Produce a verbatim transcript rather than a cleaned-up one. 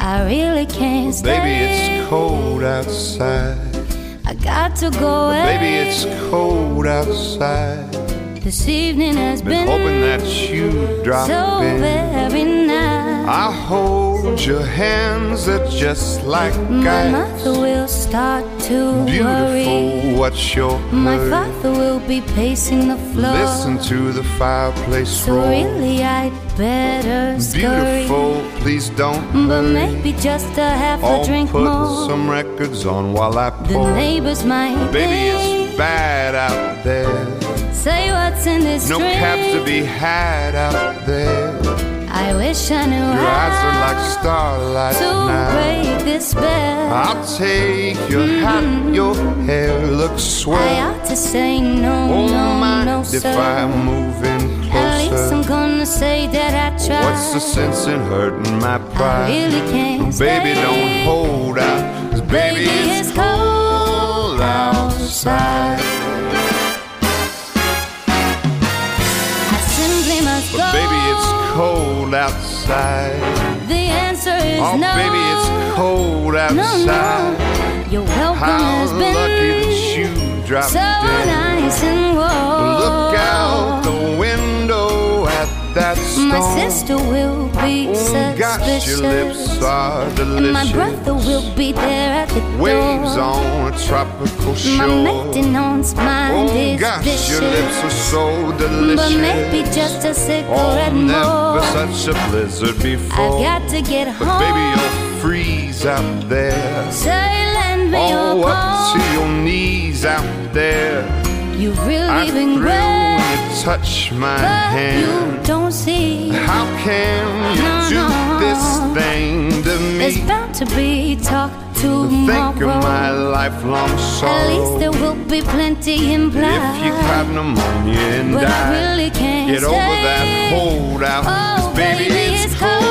I really can't stay. Baby, it's cold outside. I got to go away. Baby, it's cold outside. This evening has Been been hoping that you'd drop so in. very nice. I hold your hands, they're just like My ice. mother will start to Beautiful, worry. what's your My hurry? father will be pacing the floor. Listen to the fireplace So roar. really I'd better scurry. Beautiful, please don't But hurry. maybe just a half a I'll drink put more. some records on while I The pour. neighbors might Baby, think, it's bad out there. say what's in this No drink. cabs to be had out there. I wish I knew Your how eyes are like starlight to now. break this spell. I'll take your hat, your hair looks swell. I ought to say no, Oh, no, mind no, if sir. I move in At least I'm closer? gonna say that I tried. What's the sense in hurting my pride? I really can't Baby, stay. don't hold out, 'cause baby, Baby, it's it's cold cold outside. I simply must But go. baby, it's cold outside. The answer is Oh, no. baby, it's cold no, outside. no. Your welcome How has been lucky that you dropped so in. nice and warm. Look out the window at that storm. My sister will be Oh gosh, your lips suspicious, are delicious. and my brother will be there at the Waves door. on a tropical My shore. maintenance mind Oh is gosh, vicious, your lips are so delicious. but maybe just a Oh, cigarette never more. such a blizzard before. I've got to get But home. baby, you'll freeze out there. Say, lend me your Oh, up to palm. your knees out there. You've I really thrill been when great, you touch my but hand. you don't see. How can you No, do no. this thing to There's me? bound to be talk Think of my tomorrow. lifelong At least sorrow. there will be plenty implied. If you caught pneumonia and But I died, really can't get over stay. that hold out. Oh, 'Cause baby, baby, it's it's cold